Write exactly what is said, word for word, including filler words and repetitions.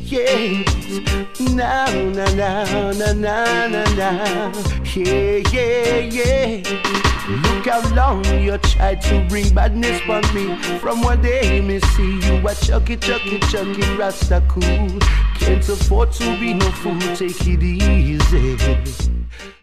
yeah. Now, now, now, now, now, now, now. Yeah, yeah, yeah. Look how long you tried to bring badness on me. From one day me see you a chucky, chucky, chucky, rasta cool. Can't afford to be no fool, take it easy.